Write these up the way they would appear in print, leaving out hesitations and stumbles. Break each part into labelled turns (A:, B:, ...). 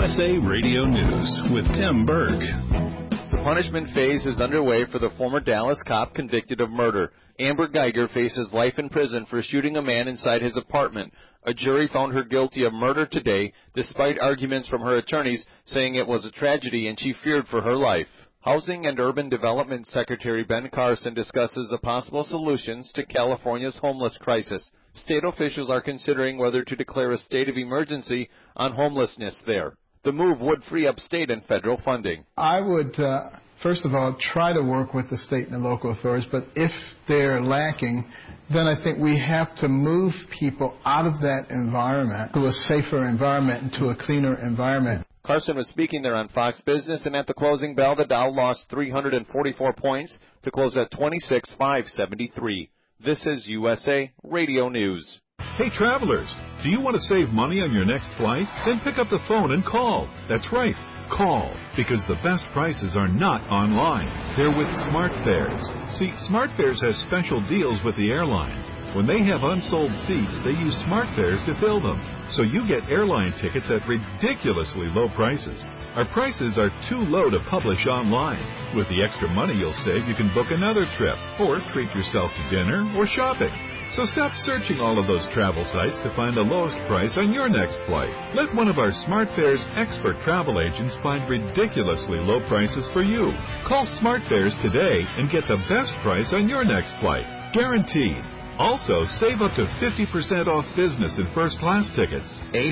A: USA Radio News with Tim Berg.
B: The punishment phase is underway for the former Dallas cop convicted of murder. Amber Geiger faces life in prison for shooting a man inside his apartment. A jury found her guilty of murder today, despite arguments from her attorneys saying it was a tragedy and she feared for her life. Housing and Urban Development Secretary Ben Carson discusses the possible solutions to California's homeless crisis. State officials are considering whether to declare a state of emergency on homelessness there. The move would free up state and federal funding.
C: I would, first of all, try to work with the state and the local authorities, but if they're lacking, then I think we have to move people out of that environment to a safer environment and to a cleaner environment.
B: Carson was speaking there on Fox Business, and at the closing bell, the Dow lost 344 points to close at 26,573. This is USA Radio News.
D: Hey, travelers, do you want to save money on your next flight? Then pick up the phone and call. That's right, call, because the best prices are not online. They're with SmartFares. See, SmartFares has special deals with the airlines. When they have unsold seats, they use SmartFares to fill them. So you get airline tickets at ridiculously low prices. Our prices are too low to publish online. With the extra money you'll save, you can book another trip, or treat yourself to dinner or shopping. So stop searching all of those travel sites to find the lowest price on your next flight. Let one of our SmartFares expert travel agents find ridiculously low prices for you. Call SmartFares today and get the best price on your next flight. Guaranteed. Also, save up to 50% off business and first-class tickets.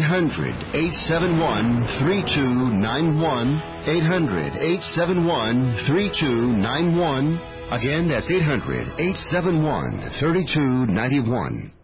E: 800-871-3291. 800-871-3291. Again, that's 800-871-3291.